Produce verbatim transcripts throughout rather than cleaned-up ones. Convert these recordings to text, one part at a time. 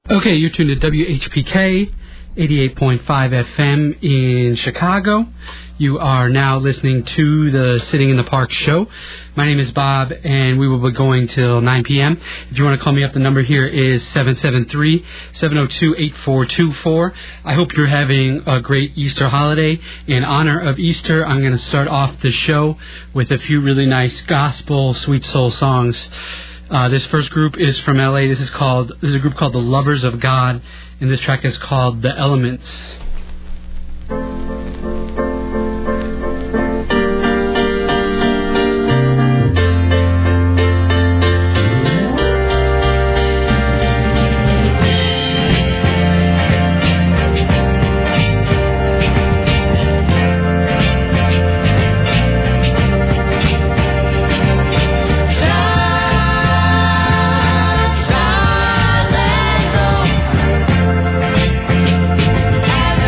Okay, you're tuned to W H P K, eighty-eight point five F M in Chicago. You are now listening to the Sitting in the Park show. My name is Bob, and we will be going till nine p.m. If you want to call me up, the number here is seven seven three, seven oh two, eight four two four. I hope you're having a great Easter holiday. In honor of Easter, I'm going to start off the show with a few really nice gospel, sweet soul songs. Uh, this first group is from L A. This is called, this is a group called the Lovers of God, and this track is called The Elements. As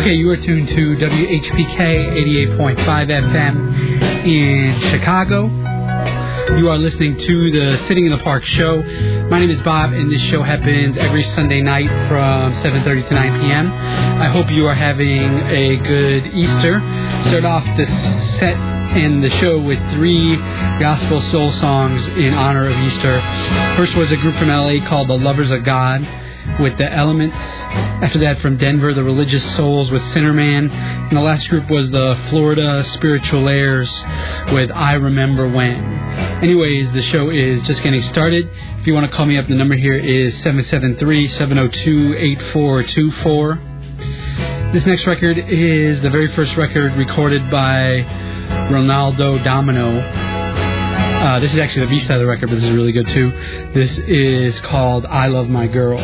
Okay, you are tuned to W H P K eighty-eight point five F M in Chicago. You are listening to the Sitting in the Park show. My name is Bob, and this show happens every Sunday night from seven thirty to nine p.m. I hope you are having a good Easter. Start off the set and the show with three gospel soul songs in honor of Easter. First was a group from L A called The Lovers of God with The Elements. After that, from Denver, The Religious Souls with Sinner Man. And the last group was the Florida Spiritual Airs with I Remember When. Anyways, the show is just getting started. If you want to call me up, the number here is seven seven three, seven oh two, eight four two four. This next record is the very first record recorded by Ronaldo Domino. Uh, this is actually the B-side of the record, but this is really good too. This is called I Love My Girl.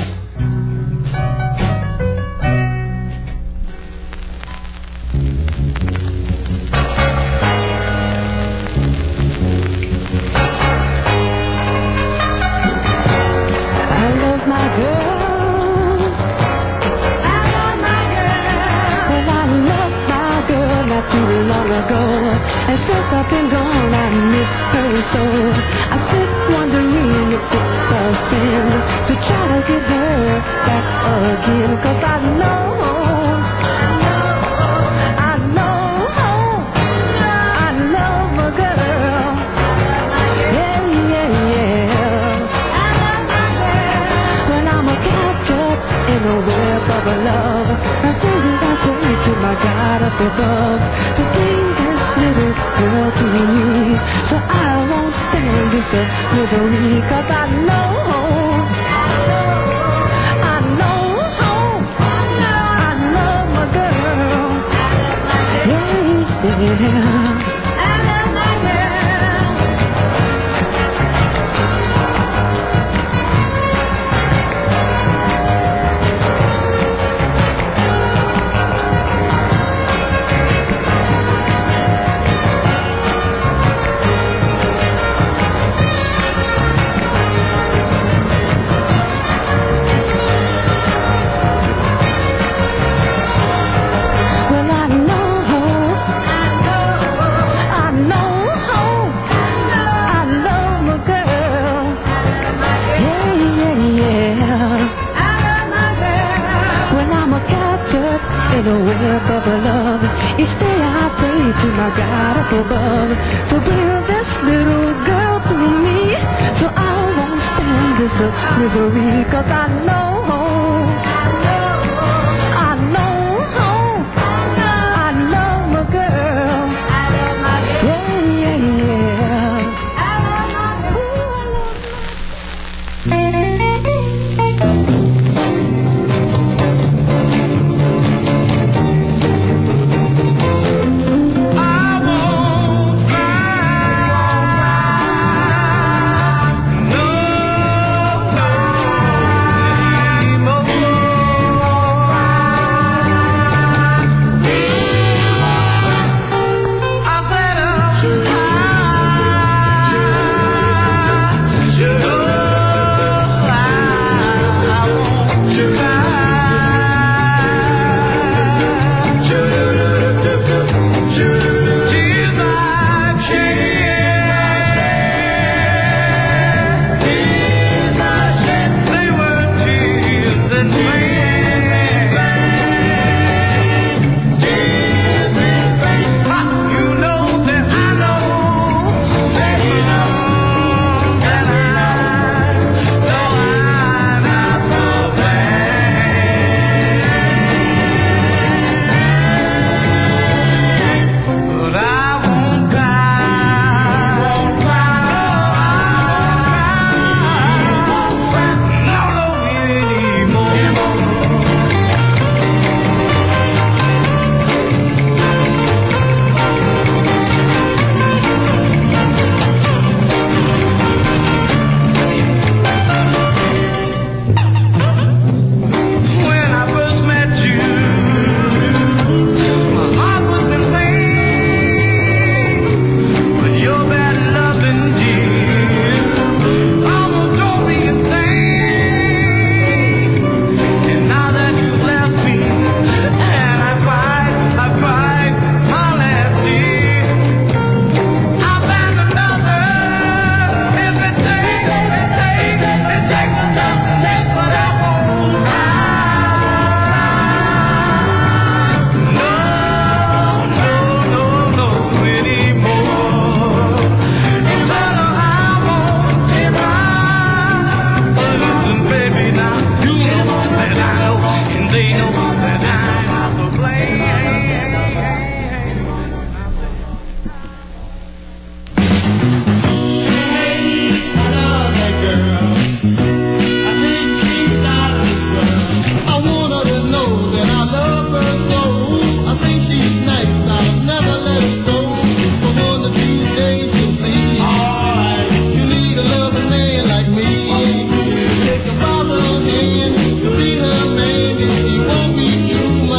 No time. Take a bottle in, you read her name, and she won't be true.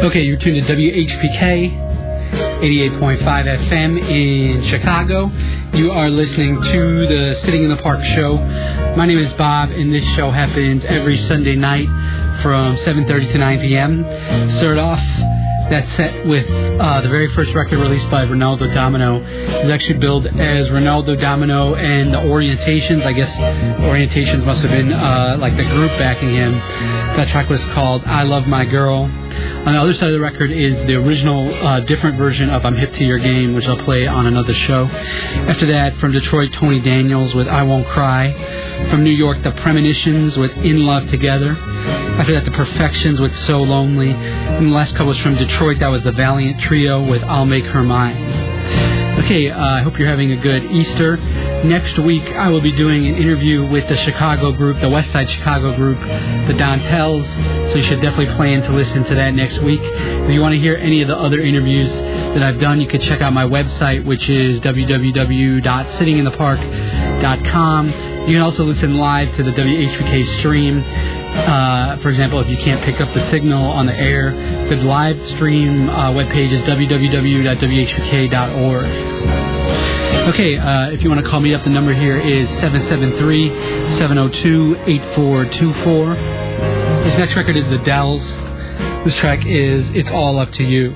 Okay, you're tuned to W H P K, eighty-eight point five F M in Chicago. You are listening to the Sitting in the Park show. My name is Bob, and this show happens every Sunday night from seven thirty to nine p.m. Start off that set with uh, the very first record released by Ronaldo Domino. It was actually billed as Ronaldo Domino and the Orientations. I guess Orientations must have been uh, like the group backing him. That track was called I Love My Girl. On the other side of the record is the original uh, different version of I'm Hip to Your Game, which I'll play on another show. After that, from Detroit, Tony Daniels with I Won't Cry. From New York, The Premonitions with In Love Together. After that, The Perfections with So Lonely. And the last couple was from Detroit. That was the Valiant Trio with I'll Make Her Mine. Okay, uh, I hope you're having a good Easter. Next week, I will be doing an interview with the Chicago group, the West Side Chicago group, the Dontels. So you should definitely plan to listen to that next week. If you want to hear any of the other interviews that I've done, you can check out my website, which is w w w dot sitting in the park dot com. You can also listen live to the W H P K stream. Uh, for example, if you can't pick up the signal on the air, the live stream uh, webpage is w w w dot w h p k dot org. Okay, uh, if you want to call me up, the number here is seven seven three, seven oh two, eight four two four. This next record is The Dells. This track is It's All Up to You.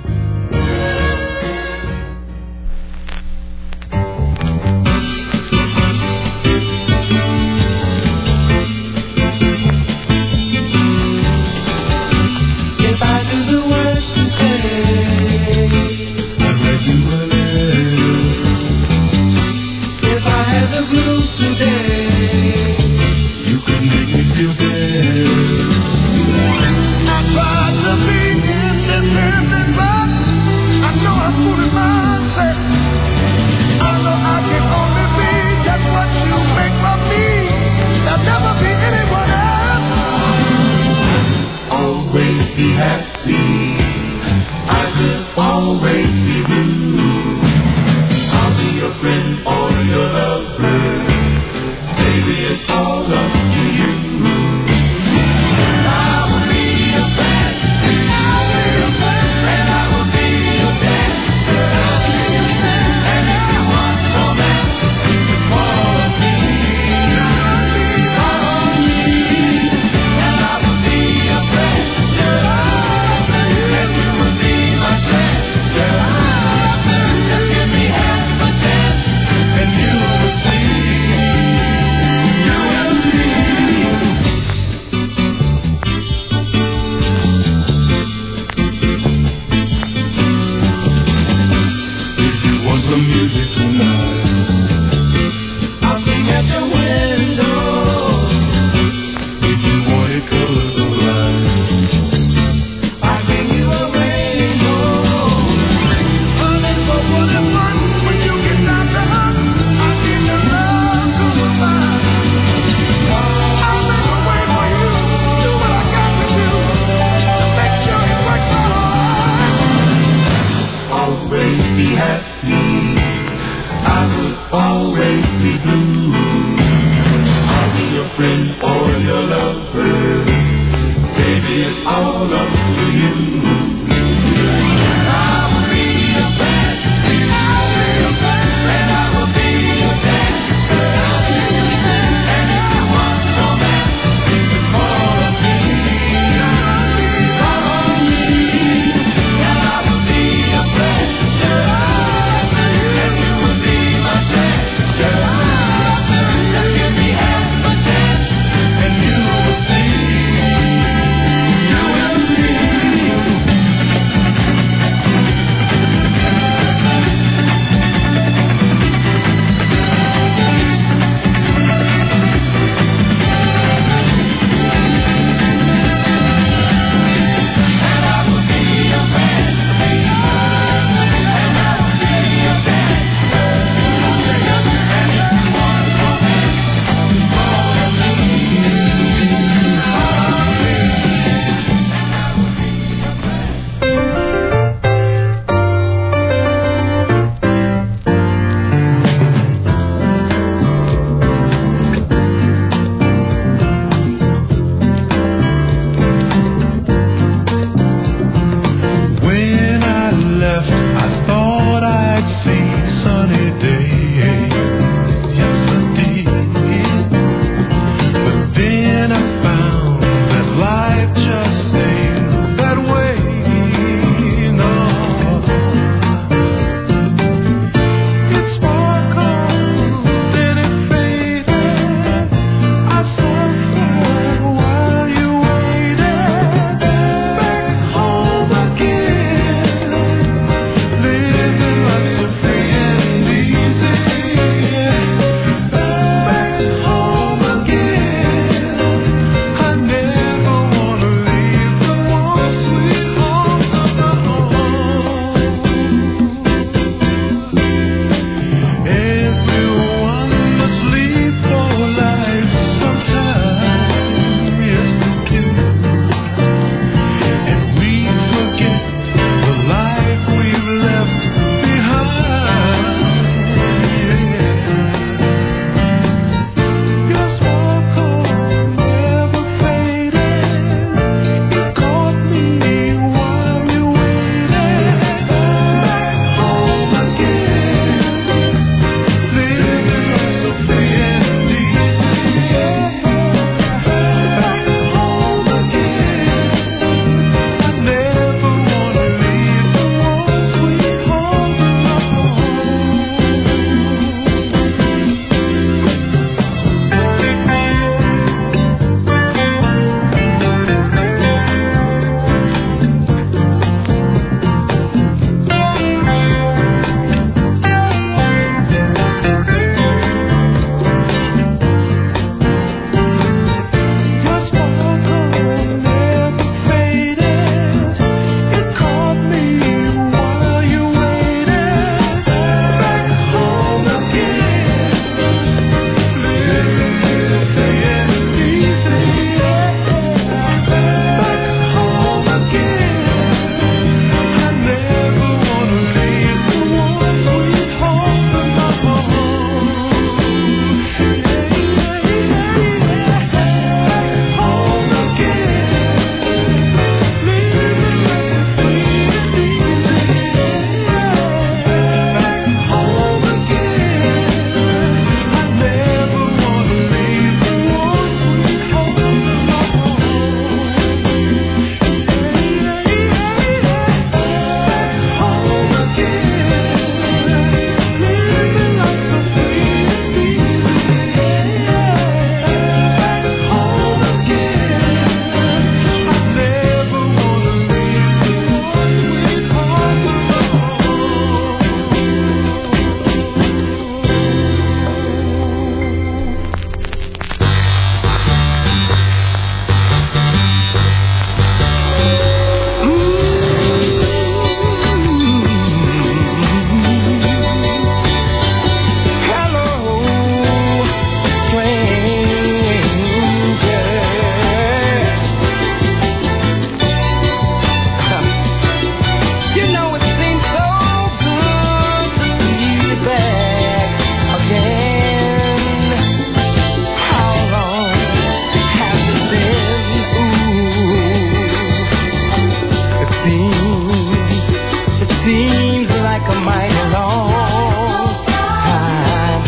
seems like a mighty long time.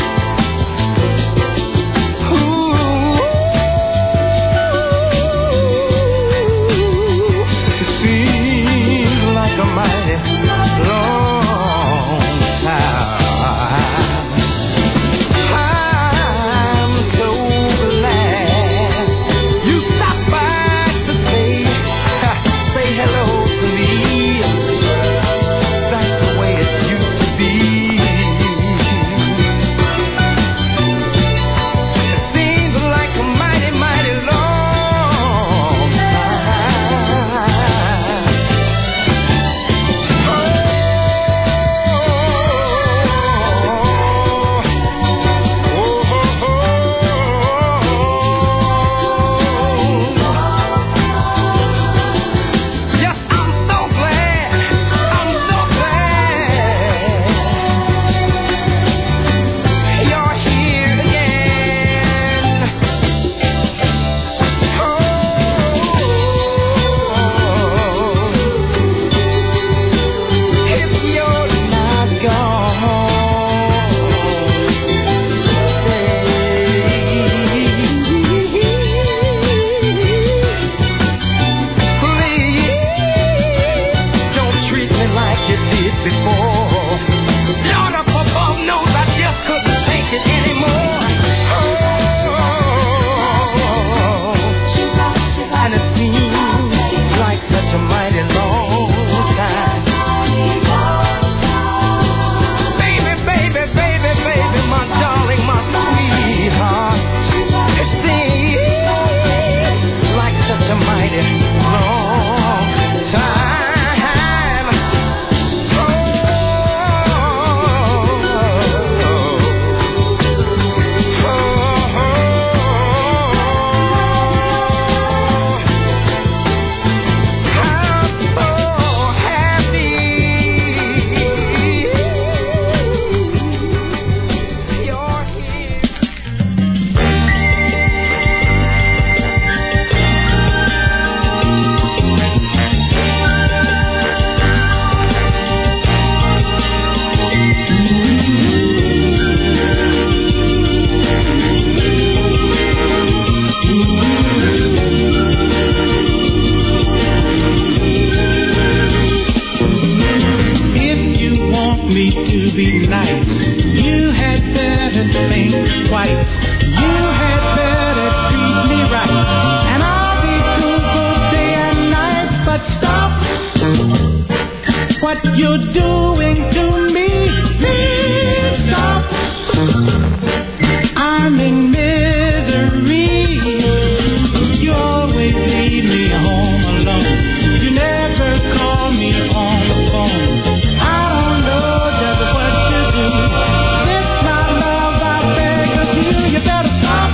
Ooh, it seems like a mighty long time. I'm so glad you stopped by to say, say hello to me. That's the way it used to be. It seems like a mighty, mighty long time. Oh, oh, oh, oh. Yes, I'm so glad. I'm so glad you're here again. Oh, if you're not gone, please don't treat me like you did before. Lord up above knows I just couldn't take it anymore. Oh, and it seems like such a mighty long time. Baby, baby, baby, baby, my darling, my sweetheart. It seems like such a mighty long time. Oh, I'm so happy you're here. If you want me to be nice, you had better think twice. You had better treat me right, and I'll be true both day and night. But stop what you're doing to me. Please stop. I'm in misery. You always leave me home alone. You never call me on the phone. I don't know just what to do. This my love, I beg of you. You better stop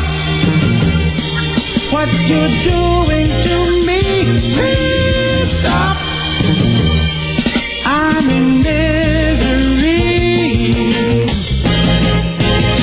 what you're doing to me. Please stop. I'm in misery.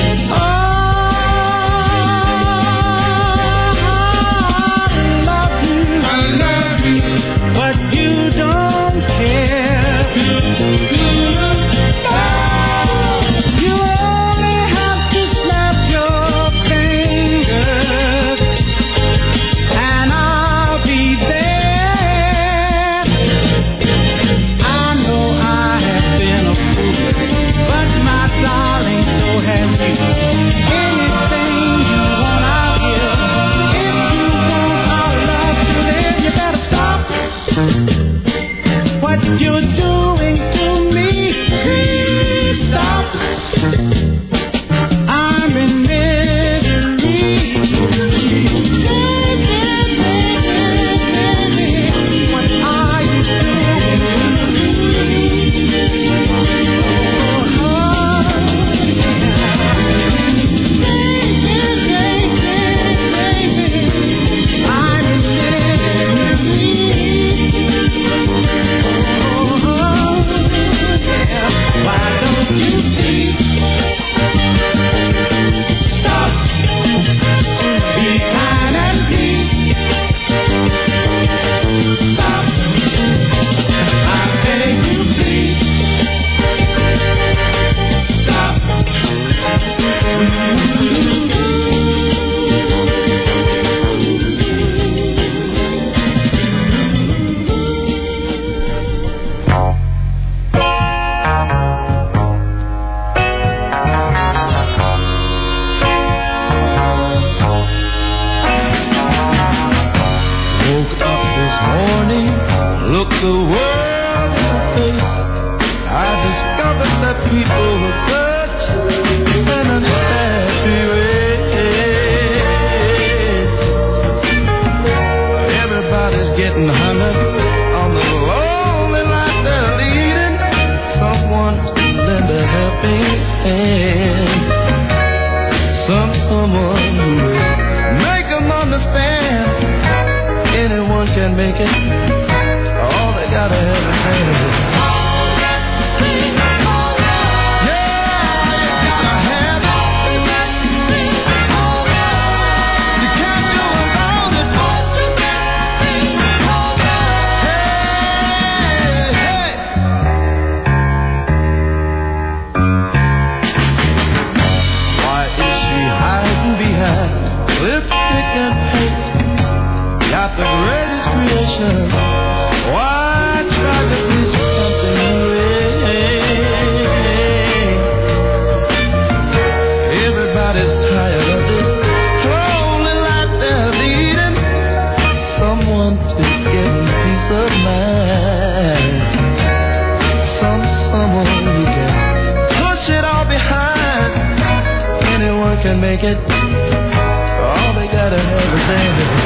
people such an unhappy race. Everybody's getting hung up on the lonely life they're leading. Someone to lend a helping hand. Some someone who will make them understand. Anyone can make it. All they gotta have is hand. The greatest creation. Why try to be something new? Everybody's tired of this lonely life they're leading. Someone to give them peace of mind. Some someone who can push it all behind. Anyone can make it. All they gotta have is anything.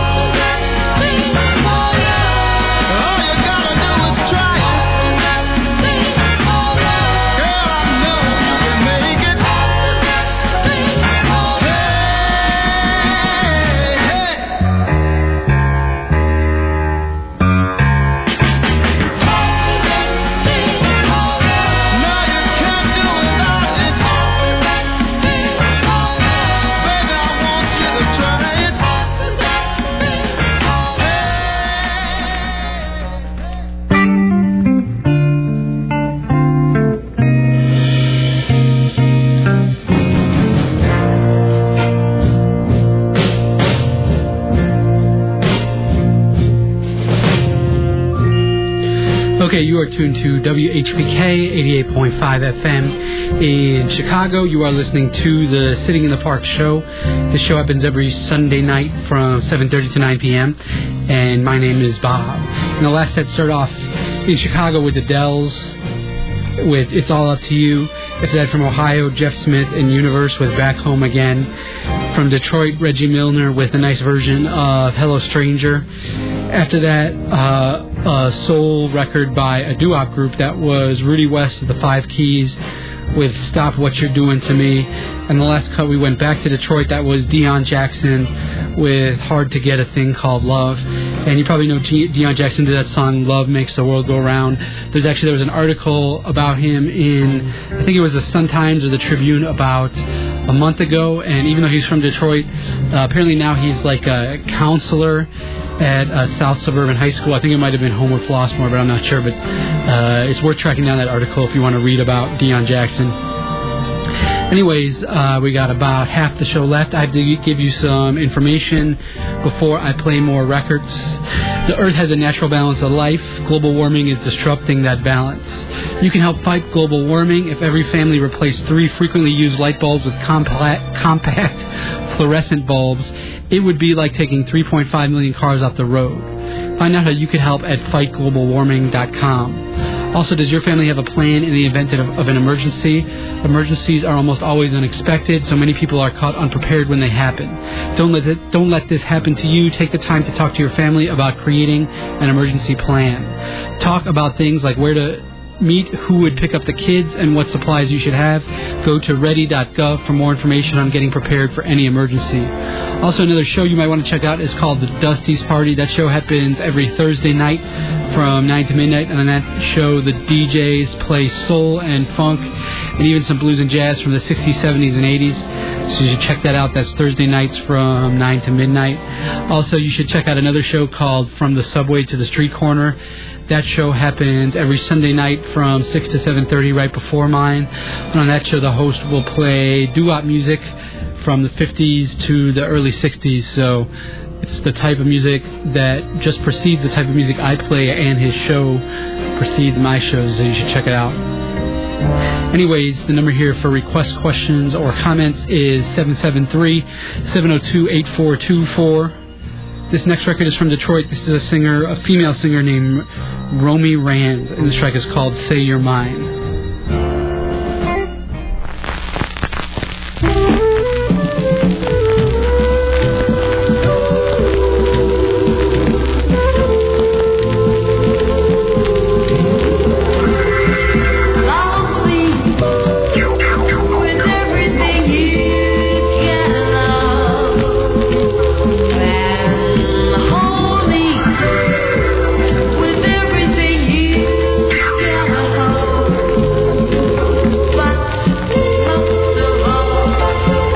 Okay, you are tuned to W H P K eighty-eight point five F M in Chicago. You are listening to the Sitting in the Park show. The show happens every Sunday night from seven thirty to nine p.m. And my name is Bob. And the last set started off in Chicago with the Dells with It's All Up to You. After that, from Ohio, Jeff Smith and Universe with Back Home Again. From Detroit, Reggie Milner with a nice version of Hello Stranger. After that, uh, a soul record by a doo-wop group that was Rudy West of the Five Keys with Stop What You're Doing to Me. And the last cut, we went back to Detroit. That was Deion Jackson with Hard to Get a Thing Called Love. And you probably know G- Deion Jackson did that song, Love Makes the World Go Round. There's actually, there was an article about him in, I think it was the Sun-Times or the Tribune about a month ago. And even though he's from Detroit, uh, apparently now he's like a counselor at a South Suburban High School. I think it might have been Homewood Flossmoor, but I'm not sure. But uh, it's worth tracking down that article if you want to read about Deion Jackson. Anyways, uh, we got about half the show left. I have to give you some information before I play more records. The Earth has a natural balance of life. Global warming is disrupting that balance. You can help fight global warming if every family replaced three frequently used light bulbs with compact, compact fluorescent bulbs. It would be like taking three point five million cars off the road. Find out how you can help at fight global warming dot com. Also, does your family have a plan in the event of, of an emergency? Emergencies are almost always unexpected, so many people are caught unprepared when they happen. Don't let it, don't let this happen to you. Take the time to talk to your family about creating an emergency plan. Talk about things like where to meet, who would pick up the kids, and what supplies you should have. Go to ready dot gov for more information on getting prepared for any emergency. Also, another show you might want to check out is called the Dusty's Party. That show happens every Thursday night from nine to midnight, and on that show the D Js play soul and funk and even some blues and jazz from the sixties, seventies, and eighties. So you should check that out. That's Thursday nights from nine to midnight. Also, you should check out another show called From the Subway to the Street Corner. That show happens every Sunday night from six to seven thirty, right before mine. And on that show, the host will play doo-wop music from the fifties to the early sixties. So it's the type of music that just precedes the type of music I play, and his show precedes my shows, so you should check it out. Anyways, the number here for request questions or comments is seven seven three, seven oh two, eight four two four. This next record is from Detroit. This is a singer, a female singer named Romy Rand, and this track is called Say You're Mine. But most of all,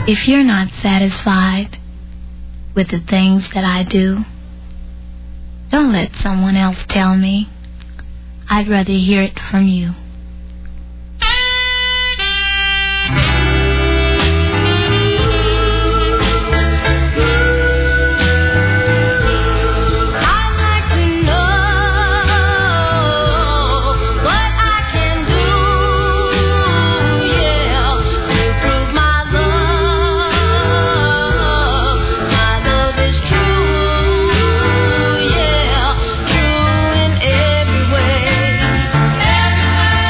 If you're not satisfied with the things that I do, don't let someone else tell me. I'd rather hear it from you. Everywhere.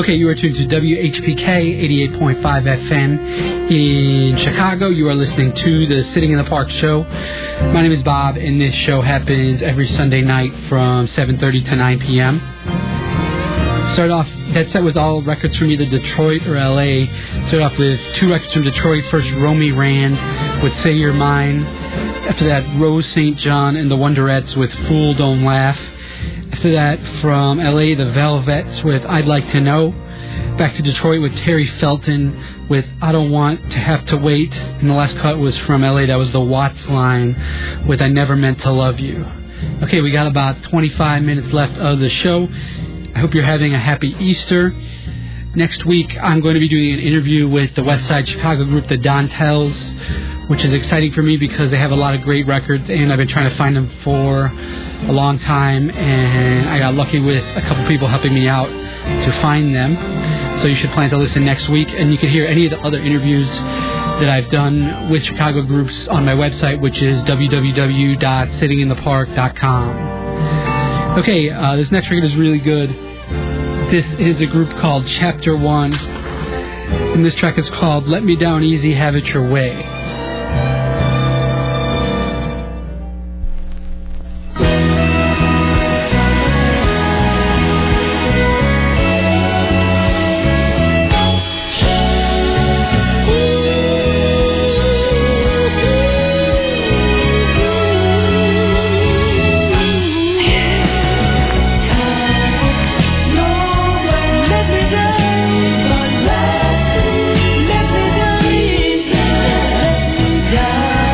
Okay, you are tuned to W H P K eighty-eight point five F M in Chicago. You are listening to the Sitting in the Park show. My name is Bob, and this show happens every Sunday night from seven thirty to nine p.m. Started off, that set was all records from either Detroit or L A. Started off with two records from Detroit. First, Romy Rand with Say You're Mine. After that, Rose Saint John and the Wonderettes with Fool Don't Laugh. After that, from L A, the Velvets with I'd Like to Know. Back to Detroit with Terry Felton with I Don't Want to Have to Wait. And the last cut was from L A. That was the Watts line with I Never Meant to Love You. Okay, we got about twenty-five minutes left of the show. I hope you're having a happy Easter. Next week, I'm going to be doing an interview with the West Side Chicago group, the Dontells, which is exciting for me because they have a lot of great records, and I've been trying to find them for a long time, and I got lucky with a couple people helping me out to find them. So you should plan to listen next week, and you can hear any of the other interviews that I've done with Chicago groups on my website, which is w w w dot sitting in the park dot com. Okay, uh, this next record is really good. This is a group called Chapter One, and this track is called Let Me Down Easy, Have It Your Way. Let me down.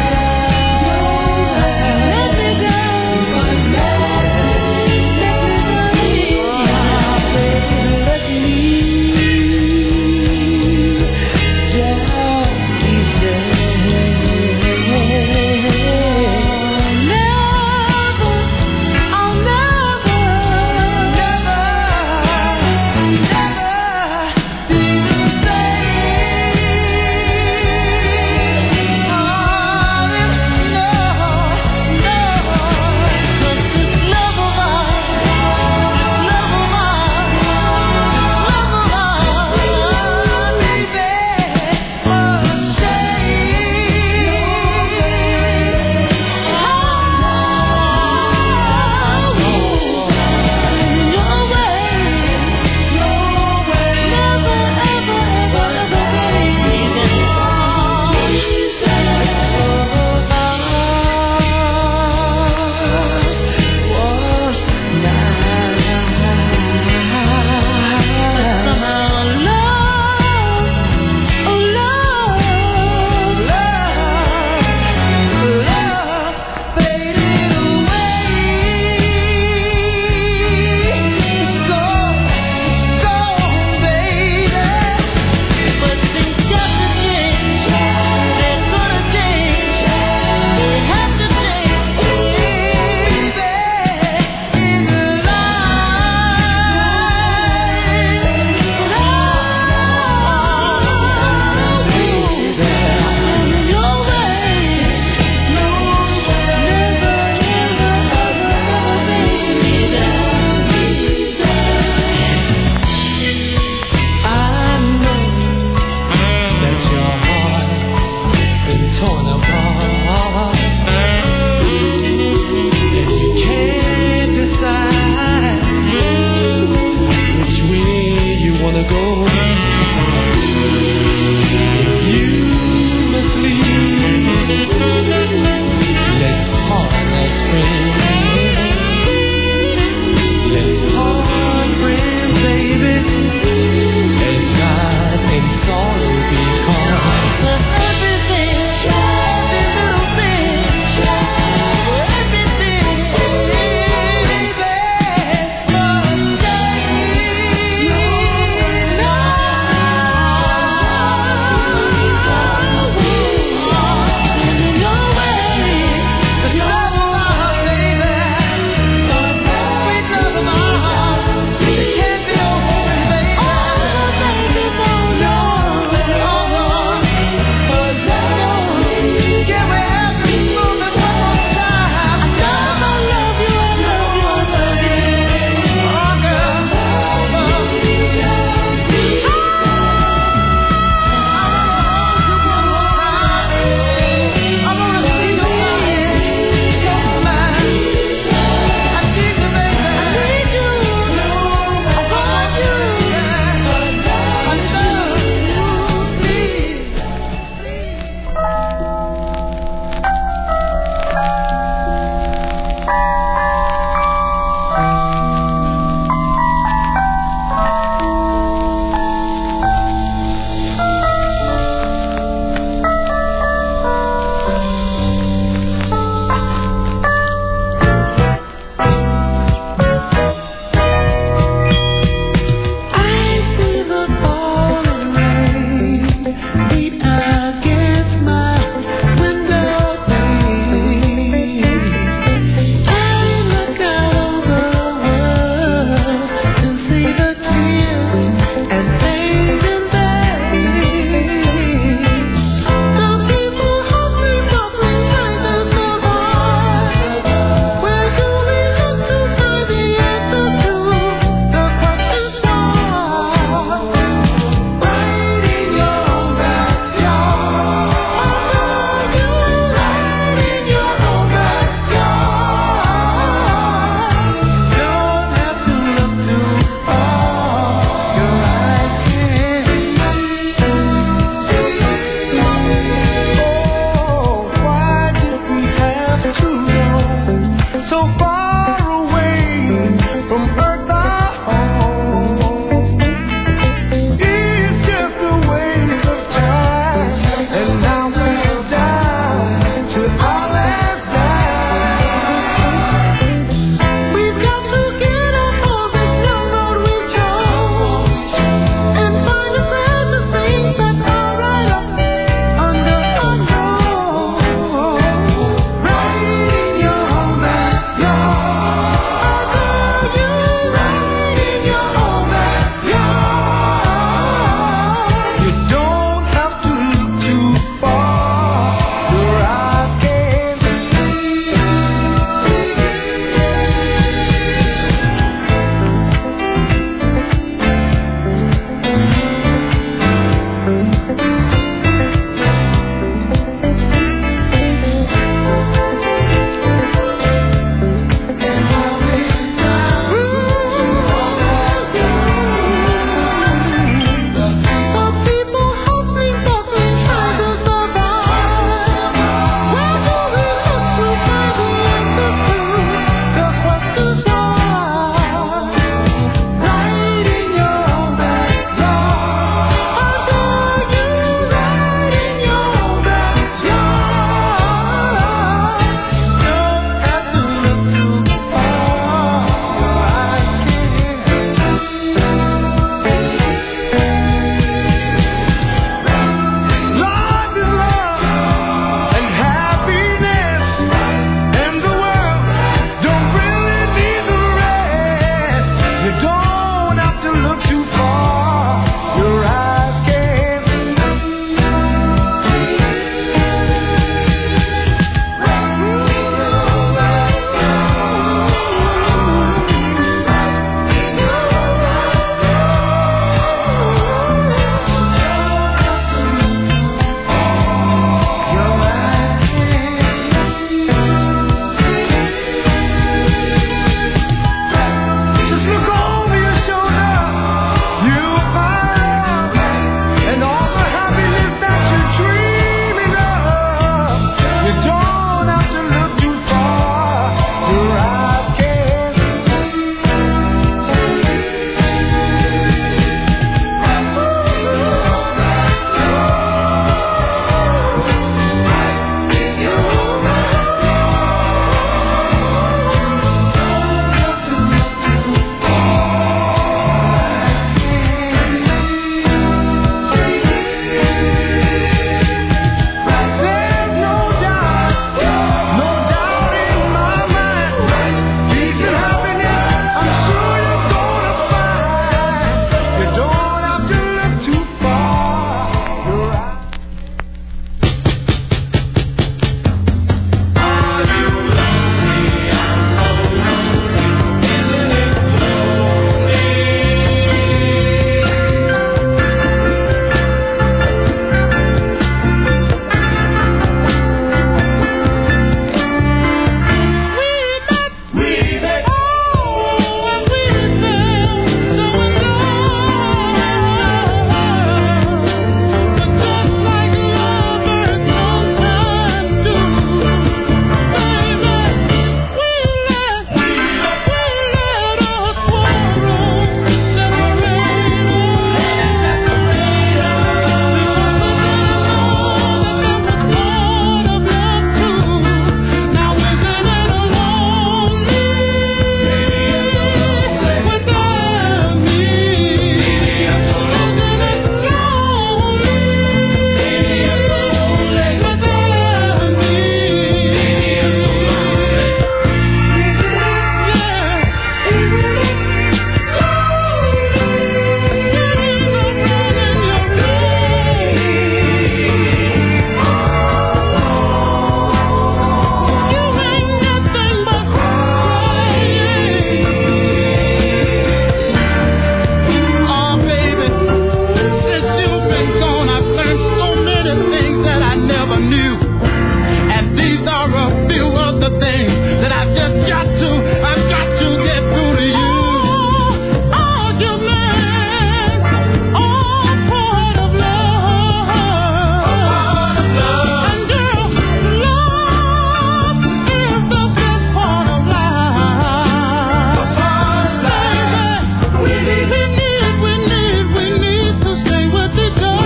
the things that I've just got to, I've got to get through to you. Oh, you man, all part of love. Part of love. And girl, love is the best part of life. Part of life. We need, we need, we need, we need to stay with each other.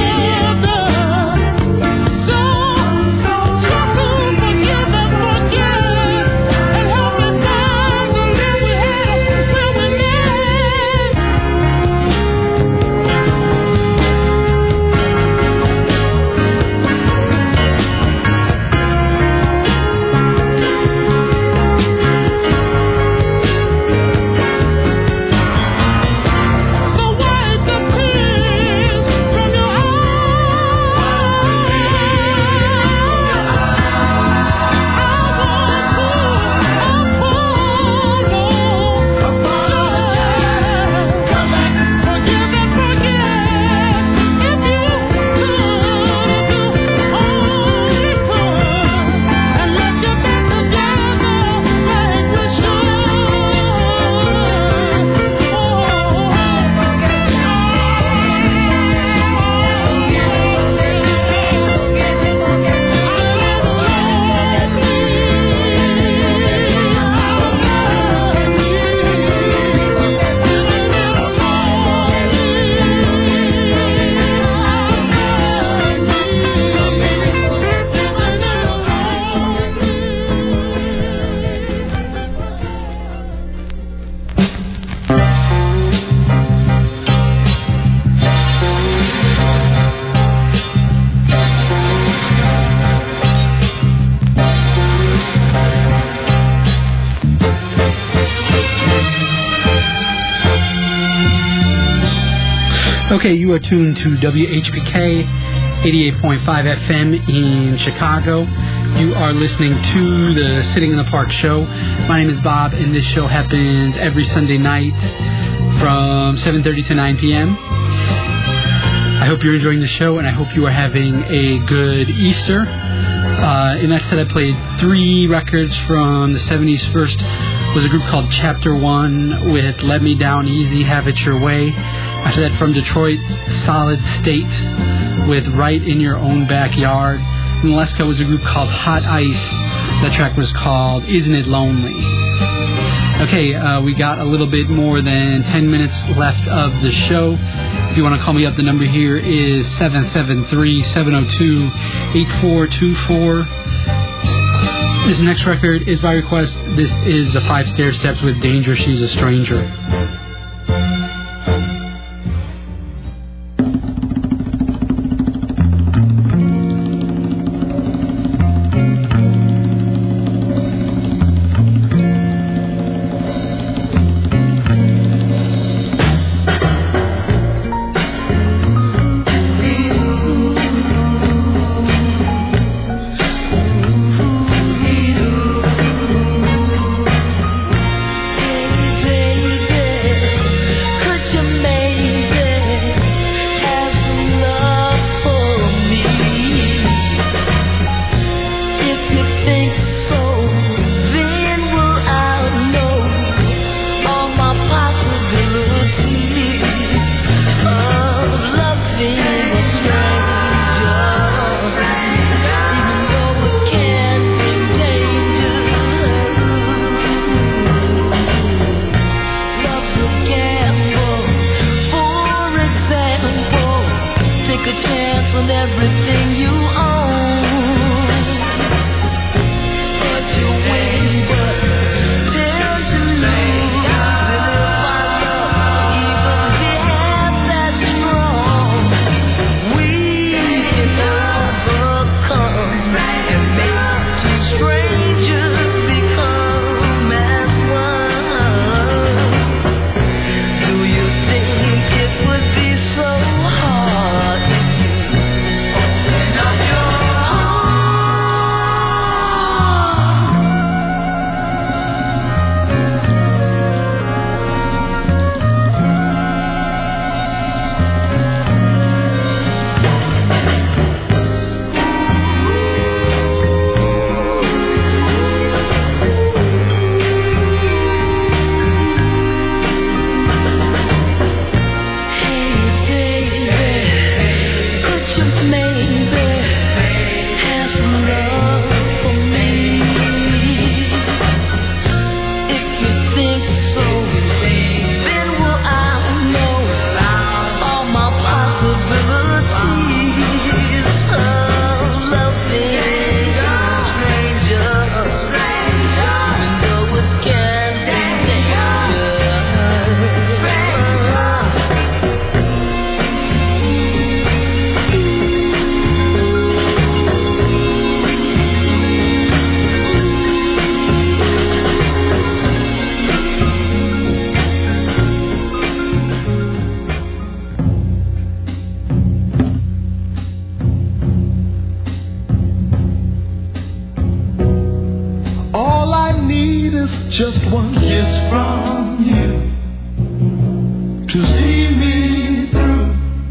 So, so try to forgive and forget, and help me find the love we had when we met. So wipe the tears from your Okay, you are tuned to W H P K eighty-eight point five F M in Chicago. You are listening to the Sitting in the Park show. My name is Bob, and this show happens every Sunday night from seven thirty to nine p.m. I hope you're enjoying the show, and I hope you are having a good Easter. Uh, in that set, I played three records from the seventies. First was a group called Chapter One with Let Me Down Easy, Have It Your Way. After that, from Detroit, Solid State with Right in Your Own Backyard. And Leska was a group called Hot Ice. That track was called Isn't It Lonely? Okay, uh, we got a little bit more than ten minutes left of the show. If you want to call me up, the number here is seven seven three, seven oh two, eight four two four. This next record is by request. This is the Five Stair Steps with Danger, She's a Stranger. Baby, is just one kiss from you to see me through.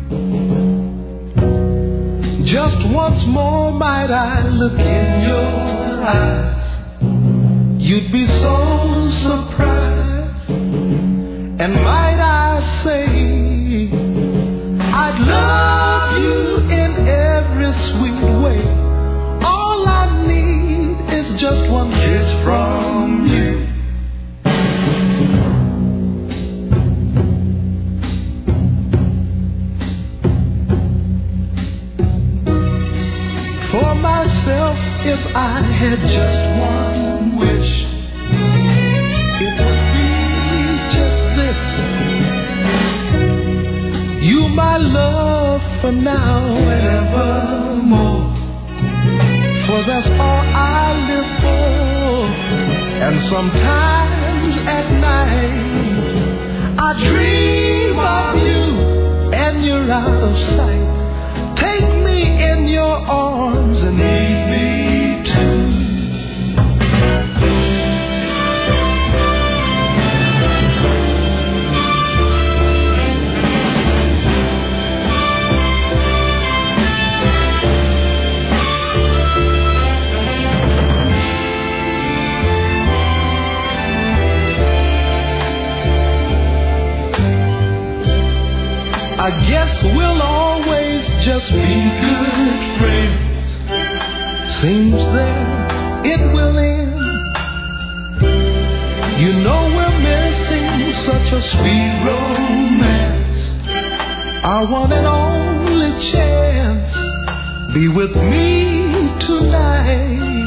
Just once more might I look in your eyes. You'd be so surprised. And might I say, I'd love you in every sweet way. All I need is just one kiss from you. For myself, if I had just one wish, it would be just this. You, my love, for now and evermore. For that's all I live for. And sometimes at night I dream of you and you're out of sight. Take me in your arms and lead me too. I guess we'll always just be good friends. Seems that it will end. You know we're missing such a sweet romance. Our one and only chance. Be with me tonight.